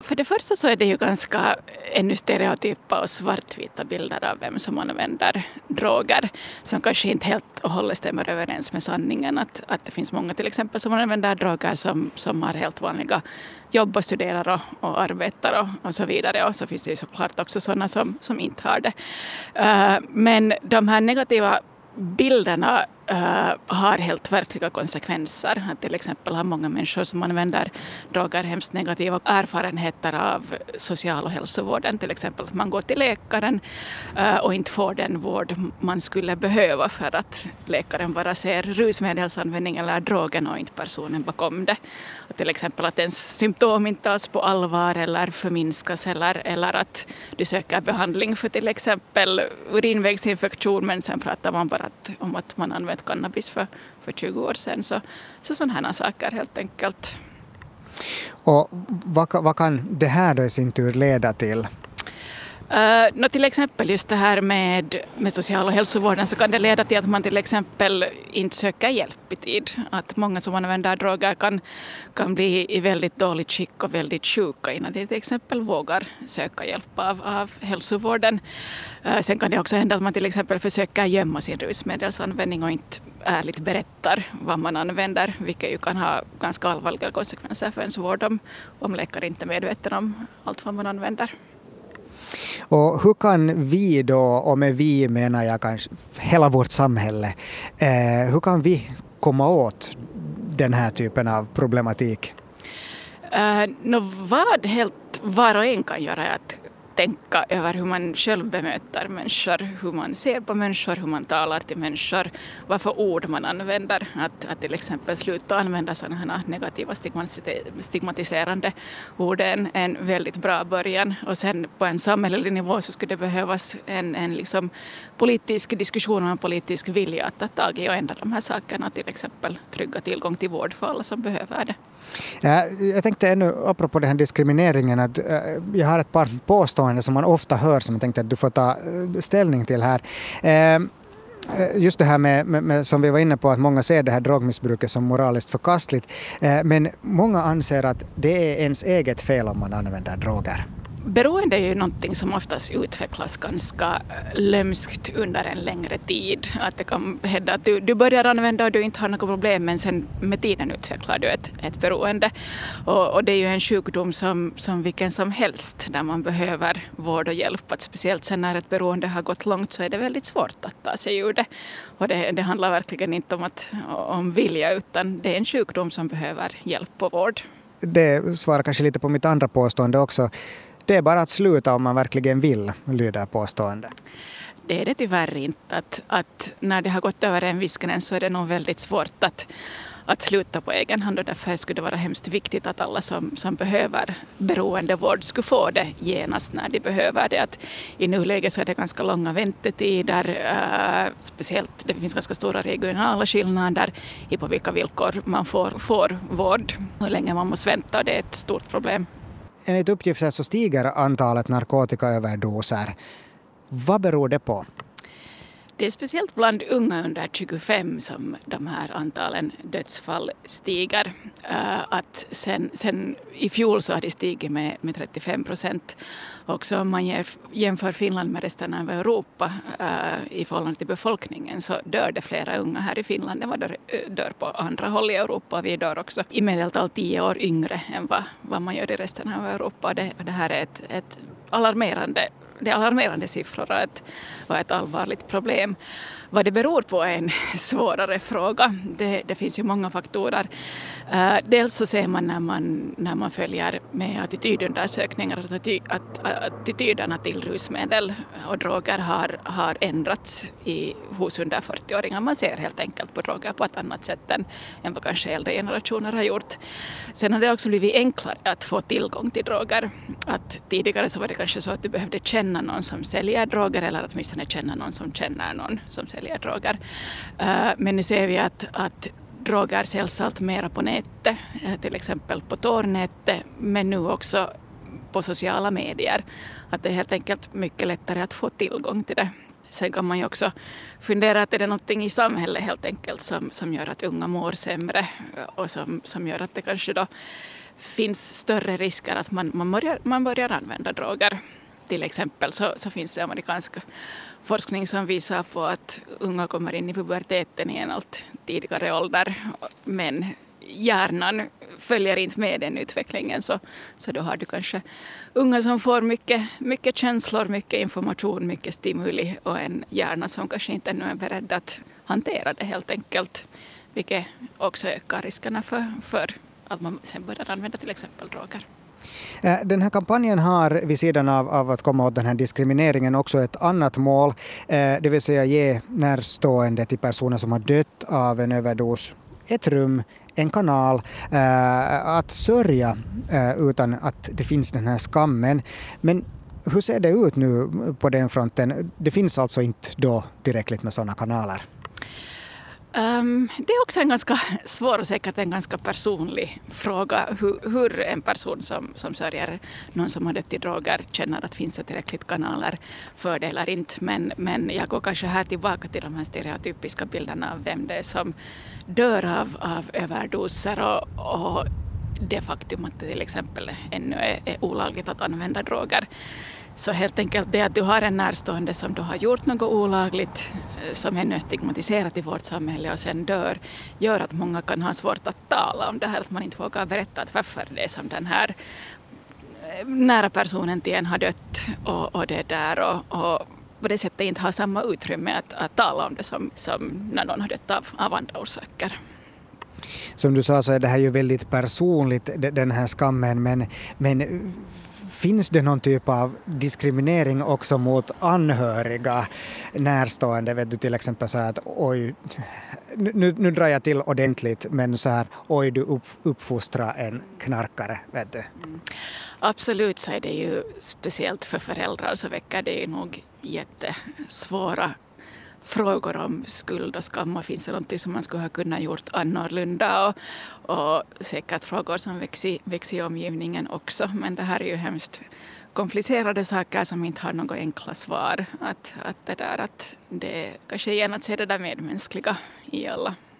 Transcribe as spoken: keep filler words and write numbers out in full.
För det första så är det ju ganska ännu stereotypa och svartvita bilder av vem som använder droger som kanske inte helt och hållet stämmer överens med sanningen. Att, att det finns många till exempel som använder droger som, som har helt vanliga jobb och studerar och, och arbetar och, och så vidare. Och så finns det ju såklart också sådana som, som inte har det. Uh, men de här negativa bilderna uh, har helt verkliga konsekvenser. Att till exempel har många människor som använder droger hemskt negativa erfarenheter av social- och hälsovården. Till exempel att man går till läkaren uh, och inte får den vård man skulle behöva för att läkaren bara ser rusmedelsanvändning eller drogen och inte personen bakom det. Att till exempel att ens symptom inte tas på allvar eller förminskas eller, eller att du söker behandling för till exempel urinvägsinfektion men sen pratar man bara att, om att man använt cannabis för, för tjugo år sedan. Så, så sådana här saker helt enkelt. Och vad, vad kan det här då i sin tur leda till? Uh, no, till exempel just det här med, med social- och hälsovården så kan det leda till att man till exempel inte söker hjälp i tid. Att många som använder droger kan, kan bli i väldigt dåligt skick och väldigt sjuka innan de till exempel vågar söka hjälp av, av hälsovården. Uh, sen kan det också hända att man till exempel försöker gömma sin rusmedelsanvändning och inte ärligt berättar vad man använder, vilket ju kan ha ganska allvarliga konsekvenser för ens vård om, om läkare inte är medveten om allt vad man använder. Och hur kan vi då, och med vi menar jag kanske hela vårt samhälle, eh, hur kan vi komma åt den här typen av problematik? Uh, no, vad helt var och en kan göra är att tänka över hur man själv bemöter människor, hur man ser på människor, hur man talar till människor, vad för ord man använder. Att, att till exempel sluta använda sådana här negativa stigmatiserande ord är en väldigt bra början. Och sen på en samhällelig nivå så skulle det behövas en, en liksom politisk diskussion och en politisk vilja att ta tag i och ändra de här sakerna, till exempel trygga tillgång till vård för alla som behöver det. Ja, jag tänkte ännu, apropå den här diskrimineringen, att äh, jag har ett par påståenden som man ofta hör som jag tänkte att du får ta äh, ställning till här. Äh, just det här med, med, med, som vi var inne på, att många ser det här drogmissbruket som moraliskt förkastligt. Äh, men många anser att det är ens eget fel om man använder droger. Beroende är ju någonting som oftast utvecklas ganska lömskt under en längre tid. Att det kan hända att du, du börjar använda och du inte har något problem, men sen med tiden utvecklar du ett, ett beroende. Och, och det är ju en sjukdom som, som vilken som helst där man behöver vård och hjälp. Att speciellt sen när ett beroende har gått långt så är det väldigt svårt att ta sig ur det. Och det, det handlar verkligen inte om, att, om vilja, utan det är en sjukdom som behöver hjälp och vård. Det svarar kanske lite på mitt andra påstående också. Det är bara att sluta om man verkligen vill, lyda påstående. Det är det tyvärr inte. Att, att när det har gått över en viss gräns så är det nog väldigt svårt att, att sluta på egen hand. Och därför skulle det vara hemskt viktigt att alla som, som behöver beroendevård skulle få det genast när de behöver det. Att i nuläget så är det ganska långa väntetider. Äh, speciellt det finns ganska stora regionala skillnader i på vilka villkor man får, får vård. Hur länge man måste vänta, och det är ett stort problem. Enligt uppgifter så stiger antalet narkotikaöverdoser. Vad beror det på? Det är speciellt bland unga under tjugofem som de här antalen dödsfall stiger. Uh, att sen, sen i fjol så har det stigit med, med trettiofem procent. Också om man jämför Finland med resten av Europa uh, i förhållande till befolkningen så dör det flera unga här i Finland än vad dör, dör på andra håll i Europa. Vi dör också i medeltal tio år yngre än vad, vad man gör i resten av Europa. Det, det här är ett, ett alarmerande Det är alarmerande siffror och ett, och ett allvarligt problem. Vad det beror på är en svårare fråga. Det, det finns ju många faktorer. Uh, dels så ser man när man, när man följer med attitydundersökningar att, atty, att attityderna till rusmedel och droger har, har ändrats i, hos under fyrtio-åringar. Man ser helt enkelt på droger på ett annat sätt än, än vad kanske äldre generationer har gjort. Sen har det också blivit enklare att få tillgång till droger. Att tidigare så var det kanske så att du behövde känna någon som säljer droger eller att åtminstone känna någon som känner någon som säljer droger. Uh, men nu ser vi att, att droger säljs allt mera på nätet, till exempel på torrnätet, men nu också på sociala medier. Att det är helt enkelt mycket lättare att få tillgång till det. Sen kan man ju också fundera att är det någonting i samhället helt enkelt som, som gör att unga mår sämre och som, som gör att det kanske då finns större risker att man, man, börjar, man börjar använda droger. Till exempel så, så finns det amerikansk forskning som visar på att unga kommer in i puberteten i en allt tidigare ålder, men hjärnan följer inte med den utvecklingen, så, så då har du kanske unga som får mycket, mycket känslor, mycket information, mycket stimuli och en hjärna som kanske inte ännu är beredd att hantera det helt enkelt, vilket också ökar riskerna för, för att man sen börjar använda till exempel droger. Den här kampanjen har vid sidan av, av att komma åt den här diskrimineringen också ett annat mål, eh, det vill säga ge närstående till personer som har dött av en överdos ett rum, en kanal, eh, att sörja eh, utan att det finns den här skammen. Men hur ser det ut nu på den fronten? Det finns alltså inte då tillräckligt med sådana kanaler? Um, det är också en ganska svår och säkert en ganska personlig fråga. Hur, hur en person som, som sörjer någon som har dött i droger känner att finns det tillräckligt kanaler för det eller inte. Men, men jag går kanske här tillbaka till de här stereotypiska bilderna av vem det är som dör av, av överdoser och, och det faktum att det till exempel ännu är, är olagligt att använda droger. Så helt enkelt det att du har en närstående som då har gjort något olagligt, som ännu är stigmatiserat i vårt samhälle och sen dör, gör att många kan ha svårt att tala om det här, att man inte vågar berätta att varför det är som den här nära personen till en har dött och, och det där och, och på det sättet inte har samma utrymme att, att tala om det som, som när någon har dött av, av andra orsaker. Som du sa så är det här ju väldigt personligt, den här skammen, men, men finns det någon typ av diskriminering också mot anhöriga närstående? Vet du till exempel så här att oj, nu, nu drar jag till ordentligt, men så här oj du upp, uppfostrar en knarkare, vet du? Mm. Absolut, så är det ju speciellt för föräldrar så väcker det ju nog jättesvåra frågor om skuld och skam och finns det något som man skulle ha kunnat gjort annorlunda och, och säkert frågor som växer i, växer i omgivningen också, men det här är ju hemskt komplicerade saker som inte har något enkla svar, att, att det där att det kanske igen att se det där medmänskliga i alla.